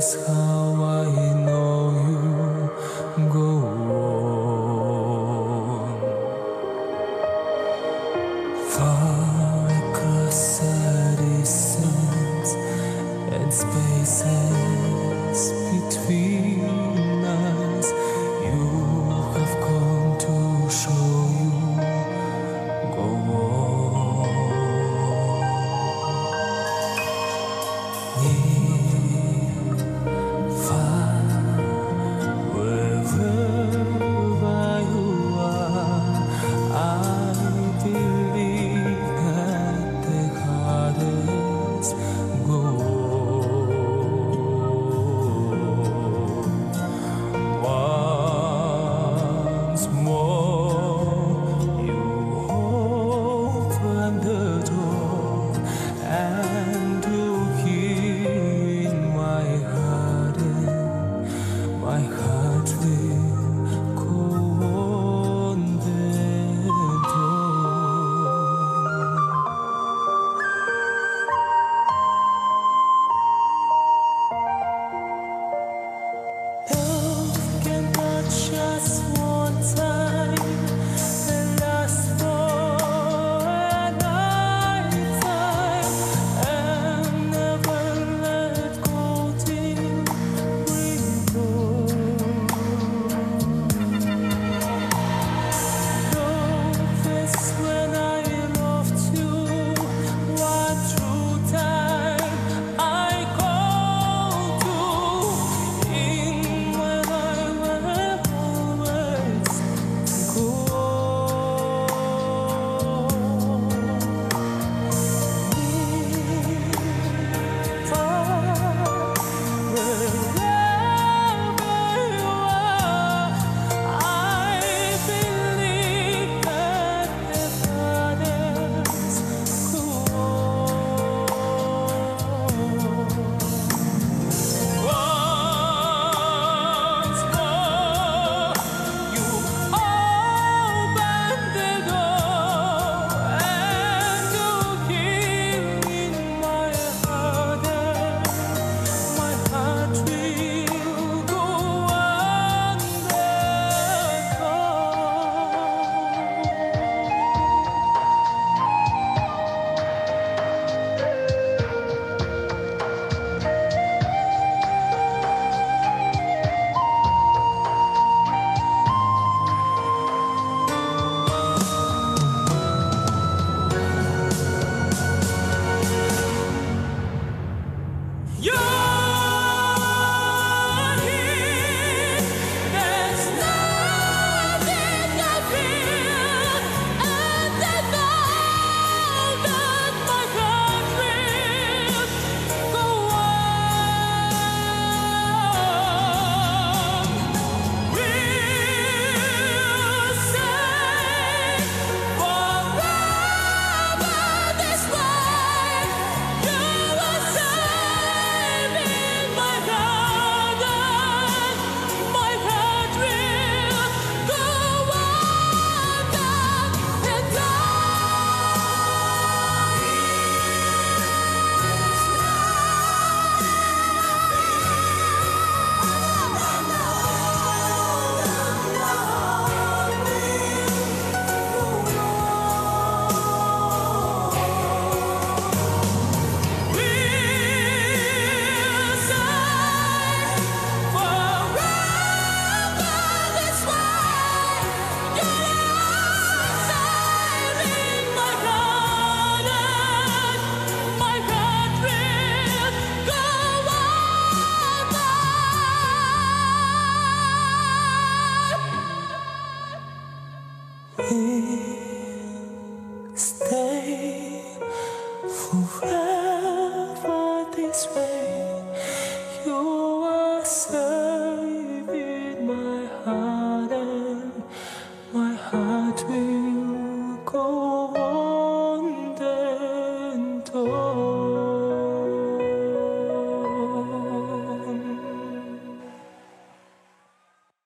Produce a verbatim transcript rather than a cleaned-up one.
That's how I know you go on. Far across the distance and spaces between us, you have come to show you go on. Near, far, wherever you are, I believe that the hardest go on. Once more, you open the door and look in my heart, and my heart will go on the door. Love can touch us one time and last for a lifetime, and never let go till we go. Love is when I loved you, what through time I called to. In my life I always go near, far, wherever you are. I believe that the hardest go once more, you open the door and look in my heart, and my heart will go on the you're here, there's nothing I feel, and I know that my heart will go on. We'll say forever this way. You are safe in my heart, and my heart will go on and we'll say forever this way. You are safe in my heart, and my heart will go on. We'll stay forever this way.